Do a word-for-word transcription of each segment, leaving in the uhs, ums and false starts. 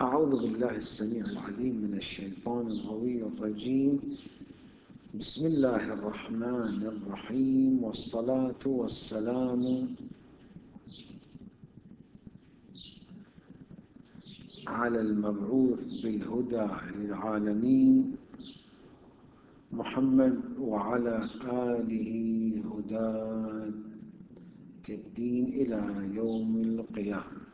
أعوذ بالله السميع العليم من الشيطان الغوي الرجيم. بسم الله الرحمن الرحيم، والصلاة والسلام على المبعوث بالهدى للعالمين محمد وعلى آله هداة الدين إلى يوم القيامة.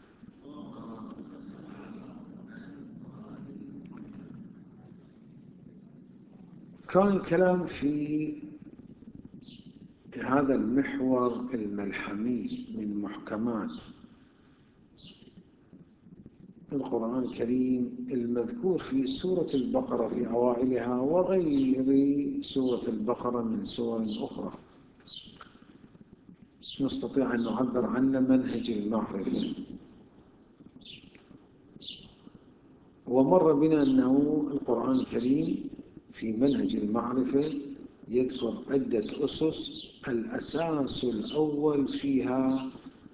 كان الكلام في هذا المحور الملحمي من محكمات القرآن الكريم المذكور في سورة البقرة في أوائلها وغير سورة البقرة من سور أخرى نستطيع أن نعبر عنه منهج المعرفة. ومر بنا أنه القرآن الكريم في منهج المعرفة يذكر عدة أسس. الأساس الأول فيها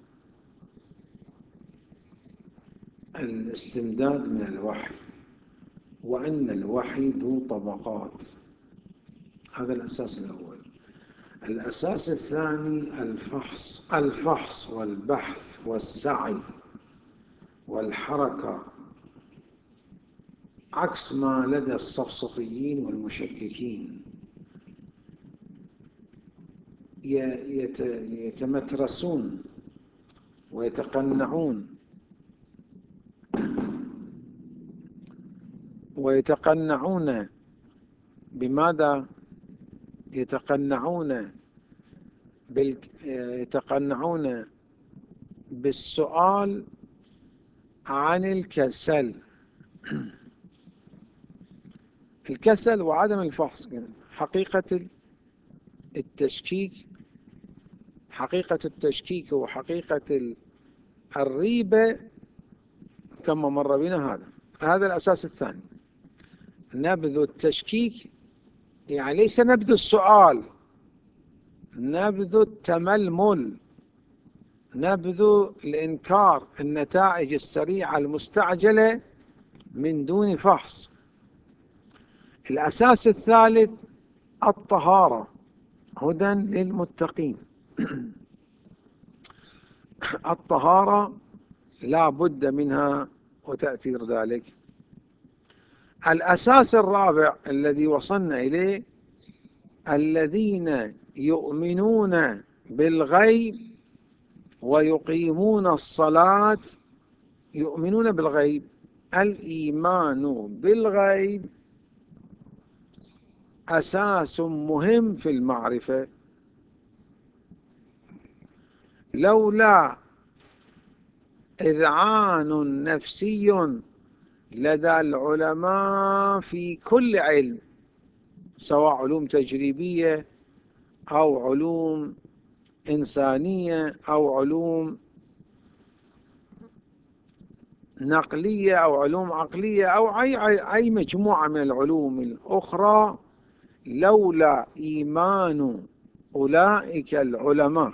الاستمداد من الوحي، وأن الوحي ذو طبقات. هذا الأساس الأول. الأساس الثاني الفحص الفحص والبحث والسعي والحركة، عكس ما لدى السفسطيين والمشككين، يتمترسون ويتقنعون ويتقنعون بماذا؟ يتقنعون بال... يتقنعون بالسؤال عن الكسل الكسل وعدم الفحص. حقيقة التشكيك حقيقة التشكيك وحقيقة الريبة كما مر بنا. هذا هذا الأساس الثاني، نبذ التشكيك، يعني ليس نبذ السؤال، نبذ التململ، نبذ الإنكار، النتائج السريعة المستعجلة من دون فحص. الأساس الثالث الطهارة، هدى للمتقين. الطهارة لا بد منها وتأثير ذلك. الأساس الرابع الذي وصلنا إليه الذين يؤمنون بالغيب ويقيمون الصلاة. يؤمنون بالغيب، الإيمان بالغيب أساس مهم في المعرفة. لولا إذعان نفسي لدى العلماء في كل علم، سواء علوم تجريبية أو علوم إنسانية أو علوم نقلية أو علوم عقلية أو أي أي مجموعة من العلوم الأخرى، لولا إيمان أولئك العلماء،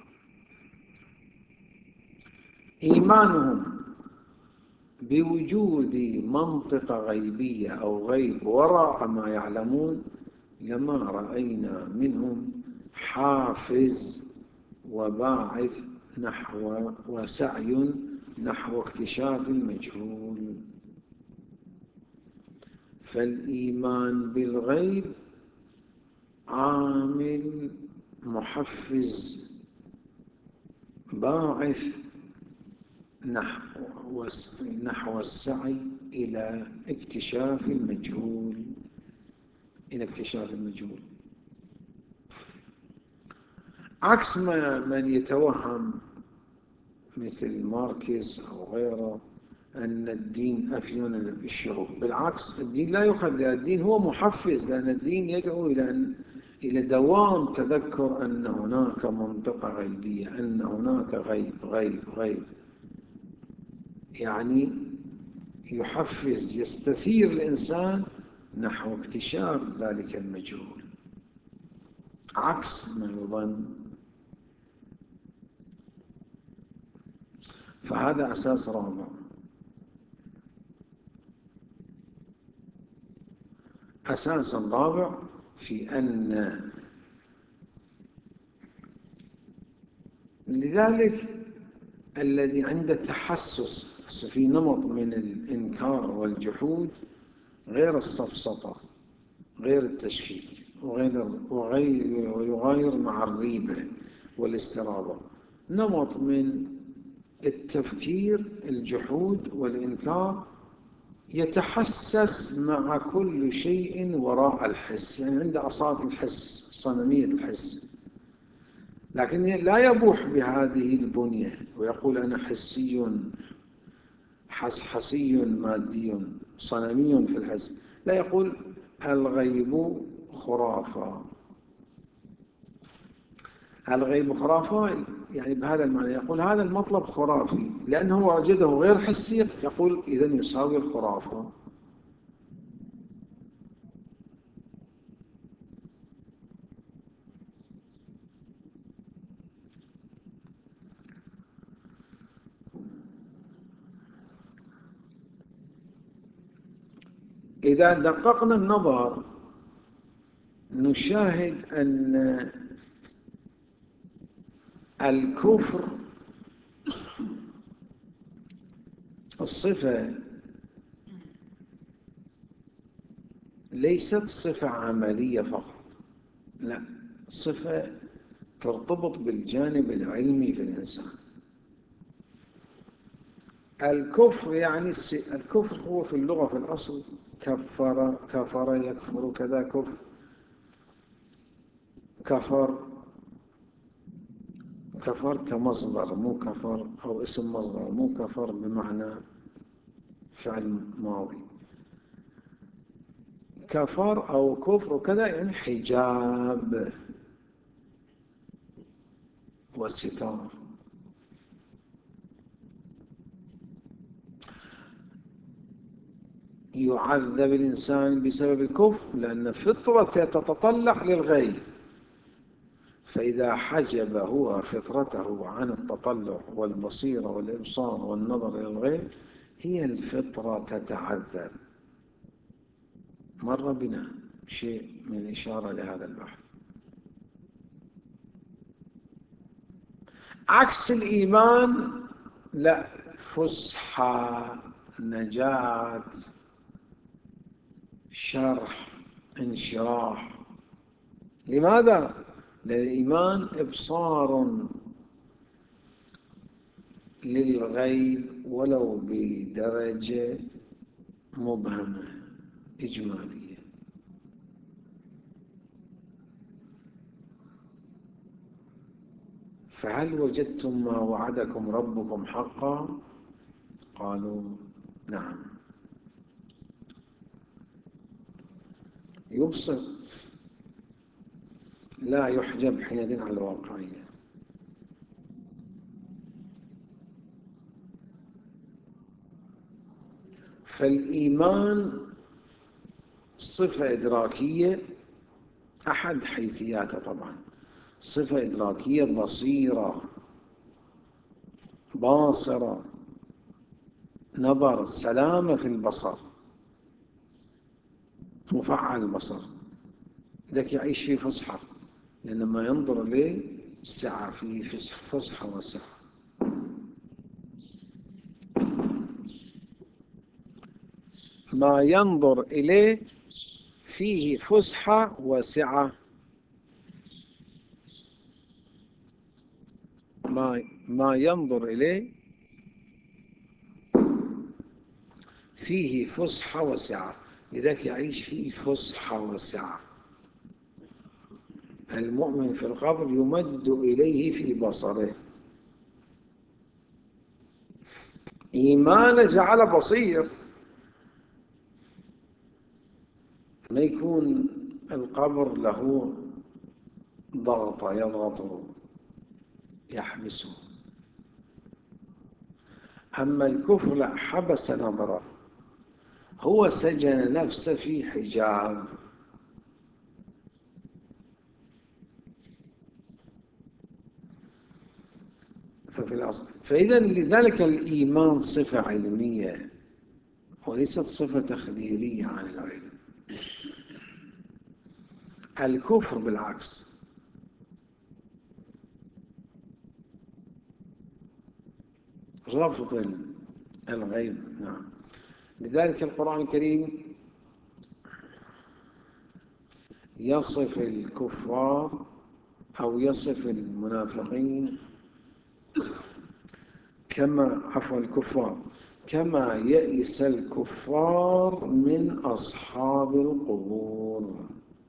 إيمانهم بوجود منطقة غيبية أو غيب وراء ما يعلمون، لما رأينا منهم حافز وباعث نحو وسعي نحو اكتشاف المجهول. فالإيمان بالغيب عامل محفز باعث نحو نحو السعي إلى اكتشاف المجهول إلى اكتشاف المجهول عكس ما من يتوهم مثل ماركس أو غيره أن الدين أفيون الشعوب. بالعكس، الدين لا يخدع، الدين هو محفز، لأن الدين يدعو إلى إلى دوام تذكر أن هناك منطقة غيبية، أن هناك غيب غيب غيب، يعني يحفز، يستثير الإنسان نحو اكتشاف ذلك المجهول، عكس ما يظن. فهذا أساس رابع. أساس رابع في أن لذلك الذي عنده تحسس في نمط من الإنكار والجحود غير السفسطة، غير التشكيك، وغير وغير ويغاير مع الريبة والاسترابة، نمط من التفكير الجحود والإنكار يتحسس مع كل شيء وراء الحس، يعني عنده أصالة الحس، صنمية الحس، لكن لا يبوح بهذه البنية ويقول أنا حسي حسحسي مادي صنمي في الحس، لا، يقول الغيب خرافة. الغيب خرافة يعني بهذا المعنى، يقول هذا المطلب خرافي لأنه وجده غير حسي، يقول إذن يساوي الخرافة. إذا دققنا النظر نشاهد أن الكفر الصفة ليست صفة عملية فقط، لا، صفة ترتبط بالجانب العلمي في الإنسان. الكفر يعني الكفر هو في اللغة في الأصل كفر، كفر يكفر كذا، كفر كفر كفر كمصدر مو كفر، أو اسم مصدر مو كفر بمعنى فعل ماضي. كفر أو كفر وكذا يعني حجاب وستار. يعذب الإنسان بسبب الكفر لأن فطرته تتطلع للغيب، فإذا حجب هو فطرته عن التطلع والبصيرة والإبصار والنظر إلى الغيب هي الفطرة تتعذب. مر بنا شيء من إشارة لهذا البحث. عكس الإيمان لا، فسحة، نجاة، شرح، انشراح. لماذا؟ لأن الإيمان إبصار للغيب ولو بدرجة مبهمة إجمالية. فهل وجدتم ما وعدكم ربكم حقا؟ قالوا نعم. يبصر، لا يحجب حينئذ عن الواقعية. فالإيمان صفة إدراكية، أحد حيثياته طبعا صفة إدراكية بصيرة، باصرة، نظر، سلامة في البصر، مفعل البصر، ذاك يعيش في فسحة، لأن لما ينظر إليه سعة، فيه فسحة وسعة. ما ينظر إليه فيه فسحة وسعة، ما ما ينظر إليه فيه فسحة وسعة، لذلك يعيش فيه فسحة وسعة. المؤمن في القبر يمد إليه في بصره، إيمان جعل بصير، ما يكون القبر له ضغط يضغط يحبسه. أما الكفر لا، حبس نظره، هو سجن نفسه في حجاب. ففي الأصل فإذا لذلك الإيمان صفة علمية وليست صفة تخديرية عن العلم. الكفر بالعكس، رفض الغيب. نعم. لذلك القرآن الكريم يصف الكفار أو يصف المنافقين كما عفوا الكفار كما يئس الكفار من أصحاب القبور.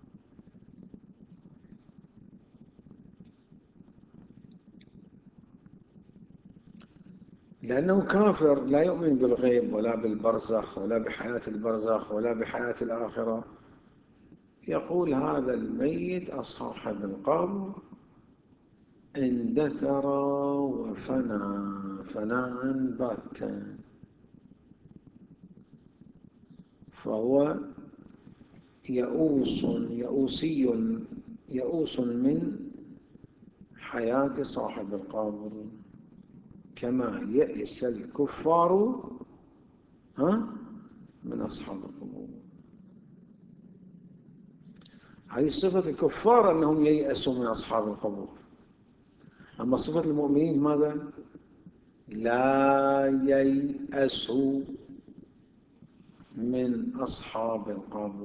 لأنه كافر لا يؤمن بالغيب ولا بالبرزخ ولا بحياة البرزخ ولا بحياة الآخرة، يقول هذا الميت أصحاب القبر اندثر وفنى فناء باتا، فهو يئوس يئوسي يئوس من حياة صاحب القبر كما يئس الكفار ها من أصحاب القبور. هذه صفة الكفار أنهم ييأسوا من أصحاب القبور. أما صفة المؤمنين ماذا؟ لا ييأسوا من أصحاب القبر.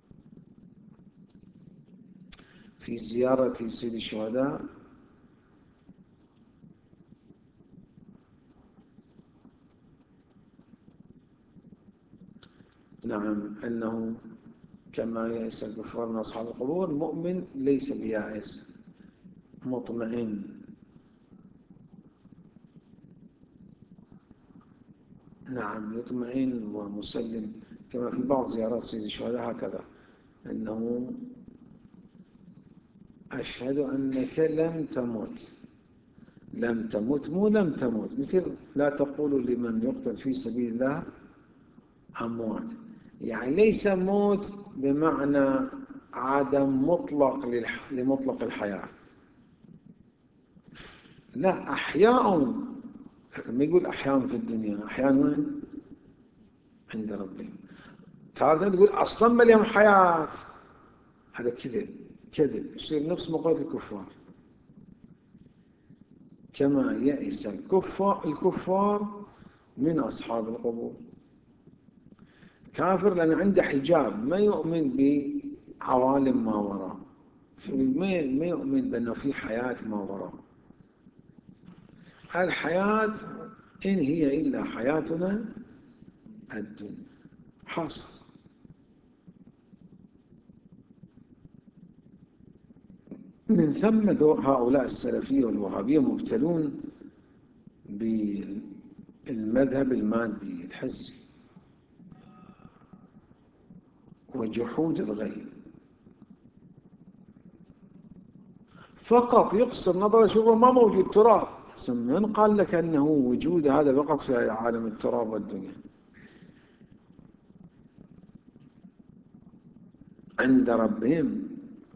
في زيارة سيد الشهداء نعم أنه كما يئس الكفار من أصحاب القبور، المؤمن ليس بيائس، مطمئن. نعم يطمئن ومسلم، كما في بعض زيارات سيد الشهداء هكذا، أنه أشهد أنك لم تمت. لم تمت مو لم تمت، مثل لا تقولوا لمن يقتل في سبيل الله أموات، يعني ليس موت بمعنى عدم مطلق لمطلق الحياة، لا، أحياء، لكن ما يقول أحياء في الدنيا، أحياء وين؟ عند ربهم. تارة تقول أصلا ما لهم حياة، هذا كذب كذب، يصير نفس مقولة الكفار. كما يئس الكفار الكفار من أصحاب القبور. كافر لأن عنده حجاب، ما يؤمن بعوالم ما وراء، ما يؤمن بأنه في حياة ما وراء. الحياة إن هي إلا حياتنا الدنيا، حاصل. من ثم هؤلاء السلفية والوهابية مبتلون بالمذهب المادي الحسي وجحود الغيب، فقط يقصر نظره يشوفه ما موجود تراب. من قال لك أنه وجود هذا فقط في عالم التراب والدنيا؟ عند ربهم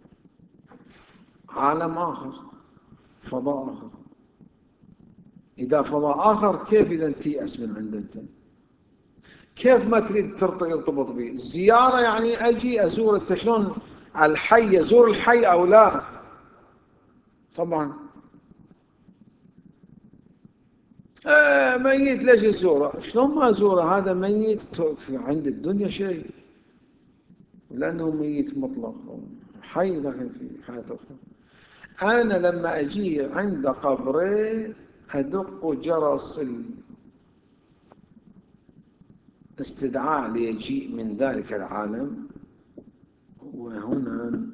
عالم آخر، فضاء آخر. إذا فضاء آخر كيف إذا تيأس من عند أنت؟ كيف ما تريد ترتبط به؟ الزيارة يعني أجي أزور، أنت شلون الحي أزور الحي أو لا؟ طبعا آه ميت ليش أزوره؟ شلون ما أزوره؟ هذا ميت عند الدنيا شيء، لأنه ميت مطلق، حي لكن في حياة أخرى. أنا لما أجي عند قبري أدق جرس الاستدعاء ليجيء من ذلك العالم، وهنا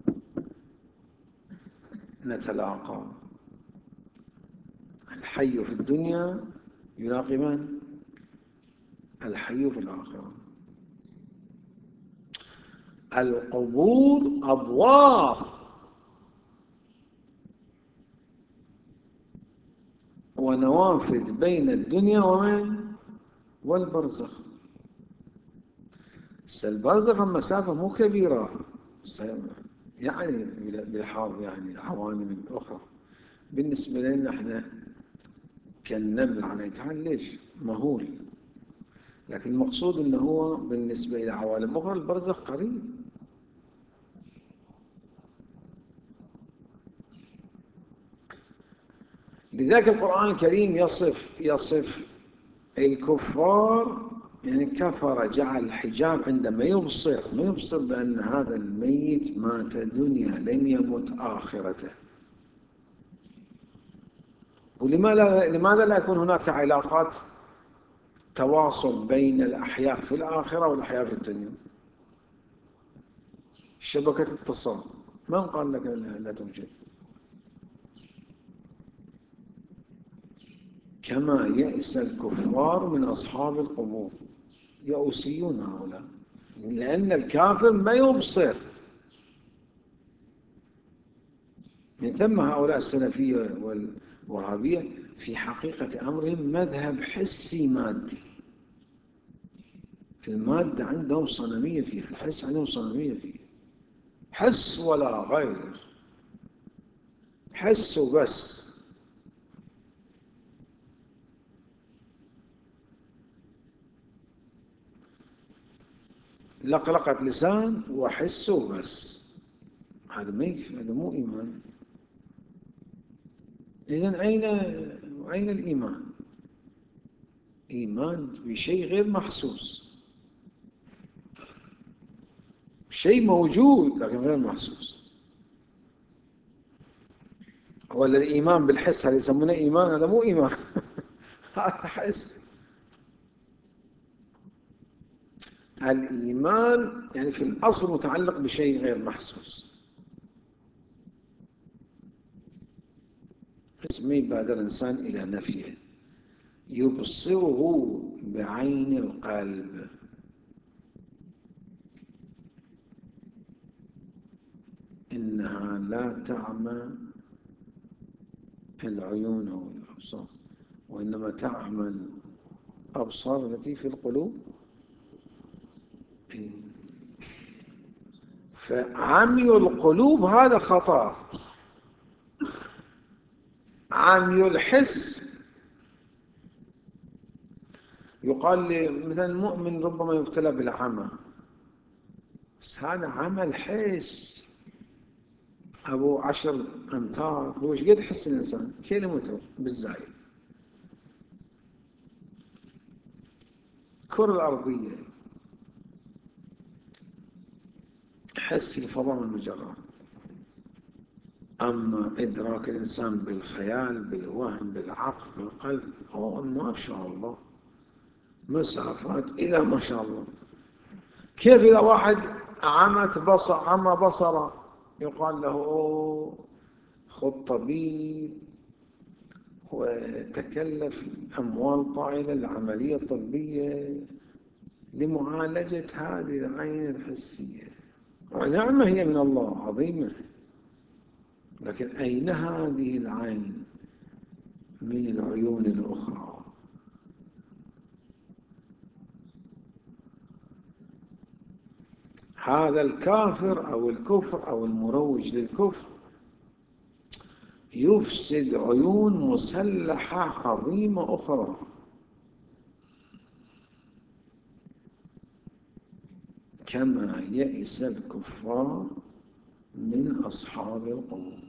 نتلاقى. الحي في الدنيا يلاقي من؟ الحي في الآخرة. القبور أبواب ونوافذ بين الدنيا ومن والبرزخ. البرزخ المسافة مو كبيرة، يعني بلحاظ يعني العوالم الأخرى بالنسبة لنا احنا كالنمل على تعال ليش مهول، لكن المقصود انه هو بالنسبة إلى عوالم أخرى البرزخ قريب. لذلك القرآن الكريم يصف يصف الكفار، يعني كفر جعل الحجاب عندما يبصر ما يبصر بأن هذا الميت مات دنيا لن يمت آخرته. ولماذا لماذا لا يكون هناك علاقات تواصل بين الأحياء في الآخرة والأحياء في الدنيا؟ شبكة اتصال، من قال لك لا توجد؟ كما يئس الكفار من أصحاب القبور، يئوسيون هؤلاء، لأن الكافر ما يبصر. من ثم هؤلاء السلفية والوهابية في حقيقة أمرهم مذهب حسي مادي. المادة عندهم صنمية فيه، الحس عندهم صنمية فيه، حس ولا غير، حس وبس. لقلقة لسان وحس وبس، هذا ما يكفي، هذا مو إيمان. إذن أين أين الإيمان؟ إيمان بشيء غير محسوس، شيء موجود لكن غير محسوس. ولا الإيمان بالحس، هذا يسمونه إيمان؟ هذا مو إيمان هذا حس. الإيمان يعني في الأصل متعلق بشيء غير محسوس، بس ما يبادر الإنسان إلى نفيه. يبصره بعين القلب. إنها لا تعمى العيون أو الأبصار، وإنما تعمى الأبصار التي في القلوب. فعمي القلوب هذا خطأ. عمي الحس، يقال لي مثلا المؤمن ربما يبتلى بالعمى، بس هذا عمى الحس. أبو عشر أمتار هو ايش قد يحس الإنسان؟ كيلومتر بالزايد. الكرة الأرضية، حس الفضاء والمجرات. أما إدراك الإنسان بالخيال، بالوهم، بالعقل، بالقلب، أوه ما شاء الله، مسافات إلى ما شاء الله. كيف إذا واحد عمت بصر عمى بصره يقال له أوه خذ طبيب وتكلف أموال طائلة لعملية طبية لمعالجة هذه العين الحسية؟ ونعمة هي من الله عظيمة، لكن أين هذه العين من العيون الأخرى؟ هذا الكافر أو الكفر أو المروج للكفر يفسد عيون مسلحة عظيمة أخرى. كما يئس الكفار من أصحاب القبور.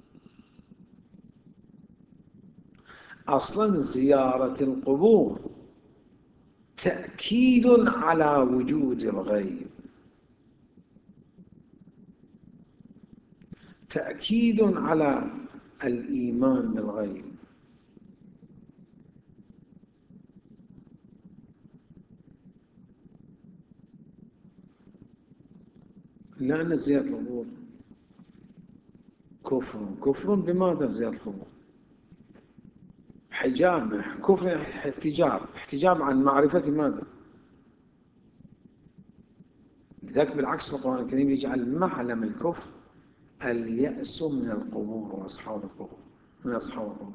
أصلا زيارة القبور تأكيد على وجود الغيب، تأكيد على الإيمان بالغيب. لأن زيارة القبور كفر. كفر بماذا زيارة القبور؟ حجاب، كفر احتجاب، احتجاب عن معرفة ماذا؟ لذلك بالعكس القرآن الكريم يجعل معلم الكفر اليأس من القبور وأصحاب القبور، من أصحاب القبور.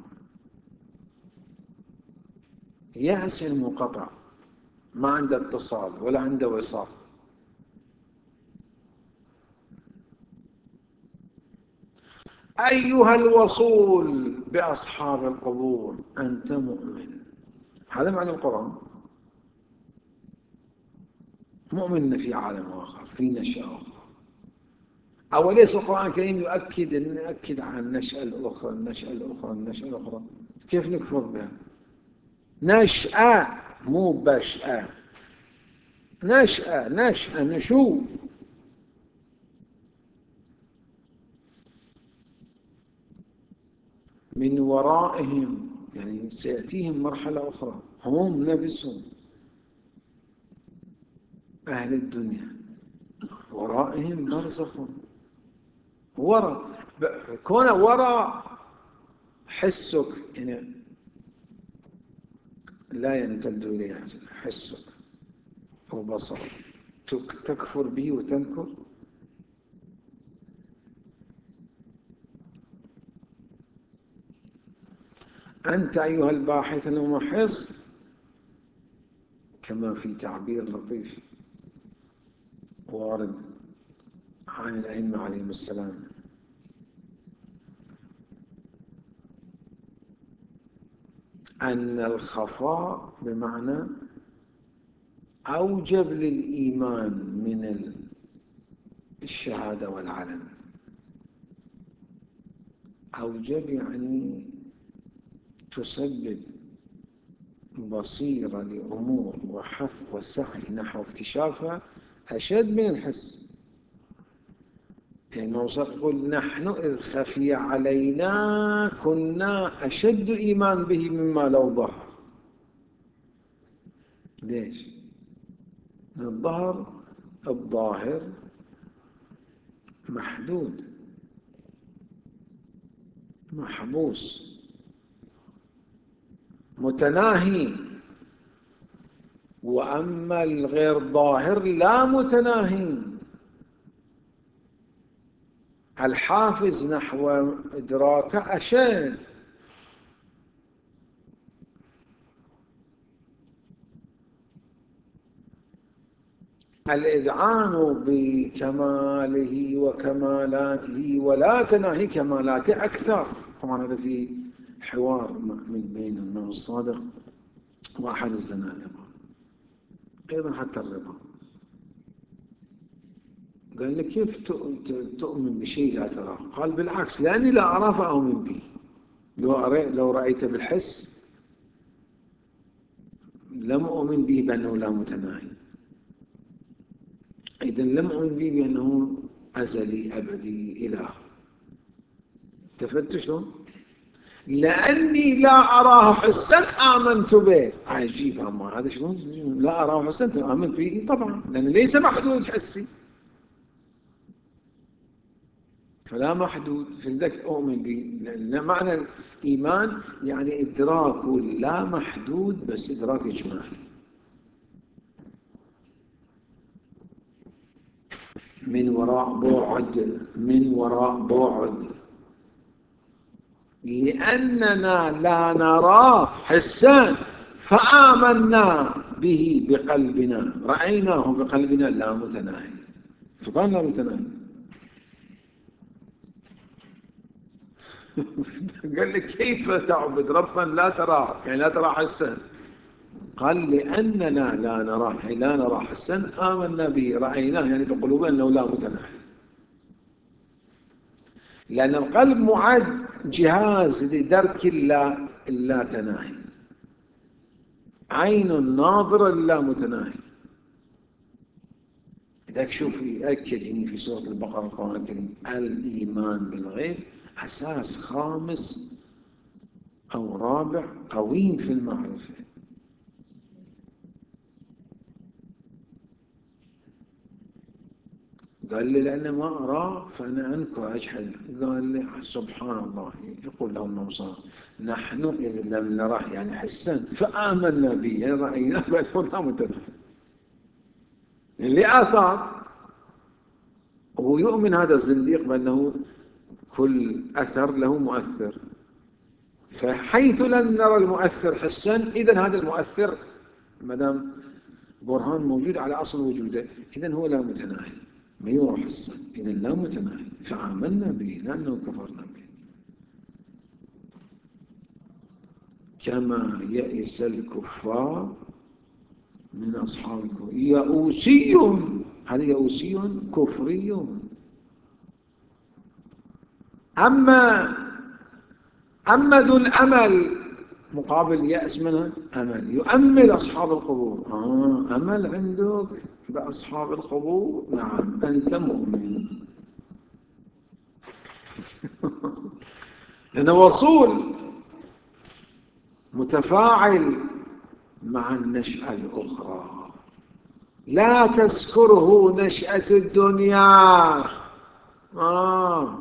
يأس المنقطع، ما عنده اتصال ولا عنده وصال. أيها الوصول بأصحاب القبور أنت مؤمن. هذا معنى القرآن، مؤمن في عالم آخر، في نشأة أخرى. أوليس القرآن الكريم يؤكد يؤكد عن النشأة الأخرى، النشأة الأخرى، النشأة الأخرى؟ كيف نكفر بها؟ نشأة مو بشأة، نشأة نشأة نشوء. من ورائهم يعني سيأتيهم مرحلة أخرى، هم نفسهم أهل الدنيا ورائهم برزخ. وراء كون وراء حسك يعني لا يمتد إليه حسك وبصرك تكفر به وتنكر. أنت أيها الباحث الممحص، كما في تعبير لطيف وارد عن الأئمة عليهم السلام، أن الخفاء بمعنى أوجب للإيمان من الشهادة والعلم. أوجب يعني تسبب بصيرة لأمور وحث وسعي نحو اكتشافها أشد من الحس. يعني موصف يقول نحن إذ خفي علينا كنا أشد إيمان به مما لو ظهر. ليش؟ الظهر الظاهر محدود محبوس متناهي، وأما الغير ظاهر لا متناهي. الحافز نحو إدراك أشد. الإذعان بكماله وكمالاته ولا تناهي كمالاته أكثر. طبعا هذا في حوار من بين الإمام الصادق وأحد الزنادقة، أيضا حتى الرضا. قال لك كيف تؤمن بشيء لا تراه؟ قال بالعكس، لأني لا أراه فأؤمن به. لو لو رأيت بالحس لم أؤمن به بأنه لا متناهي، إذا لم أؤمن به بأنه أزلي أبدي إله. تفتش شلون؟ لأني لا أراه حسا آمنت به. عجيب، أما هذا شلون؟ لا أراه حسا آمنت به طبعا، لأنه ليس محدود حسي، فلا محدود في ذلك أؤمن به. لأن معنى الإيمان يعني إدراك لا محدود، بس إدراك إجمالي. من وراء بعد، من وراء بعد، لأننا لا نراه حسا فآمنا به بقلبنا، رأيناه بقلبنا لا متناهي، فقال لا متناهي. قال لك كيف تعبد ربا لا تراه، يعني لا تراه حسا؟ قال لأننا لا نراه، يعني لا نراه حسا، آمنا به، رأيناه يعني بقلوبنا أنه لا متناهي. لأن القلب معد جهاز لدرك اللا اللا تناهي، عين ناظرة لا متناهي. إذا شوف يأكد يعني في سورة البقرة القرآن الكريم الإيمان بالغيب أساس خامس أو رابع قويم في المعرفة. قال لي لأن ما أراه فأنا أنكر أجحد. قال لي سبحان الله، يقول لهم موسى نحن إذ لم نراه يعني حسا فآمنا به، يعني رأينا بأنه لا متناهي لآثار. ويؤمن هذا الزنديق بأنه كل أثر له مؤثر، فحيث لم نرى المؤثر حسا إذن هذا المؤثر ما دام برهان موجود على أصل وجوده إذن هو لا متناهي، ما يرى حسا، إذن لا متناهي، فآمنا به لأنه كفرنا به. كما يئس الكفار من أصحاب الكفر. يئوسي، هذا يئوسي كفري. أما أما ذو الأمل مقابل يأس منها أمل. يؤمل أصحاب القبور. آه أمل عندك بأصحاب القبور؟ نعم أنت مؤمن. لأنه وصول متفاعل مع النشأة الأخرى. لا تذكره نشأة الدنيا. آه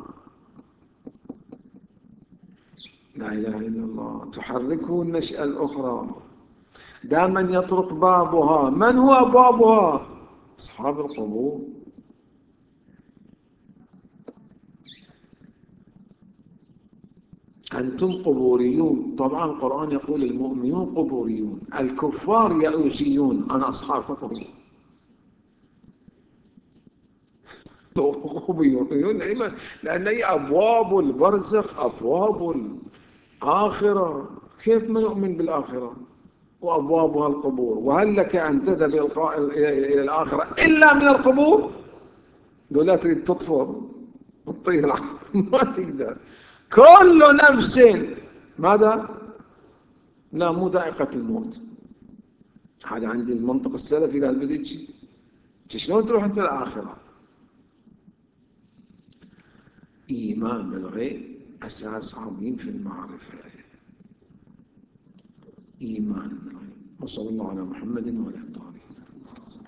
لا إله إلا الله. تحركه النشأة الأخرى. دائما يطرق بابها. من هو بابها؟ أصحاب القبور. أنتم قبوريون. طبعا القرآن يقول المؤمنون قبوريون، الكفار يئوسيون. أنا أصحاب القبور. قبوريون لأن هي أبواب البرزخ، أبواب الآخرة. كيف ما نؤمن بالآخرة وأبوابها القبور؟ وهل لك أن تذهب إلى الآخرة إلا من القبور؟ لو لا تريد تطفر تطير ما تقدر. كل نفس ماذا؟ لا مو ذائقة الموت. هذا عندي المنطق السلفي قال بدك شلون تروح انت الآخرة؟ إيمان بالغيب أساس عظيم في المعرفة. إيمان بالغيب. وصلى الله على محمد وعلى آله.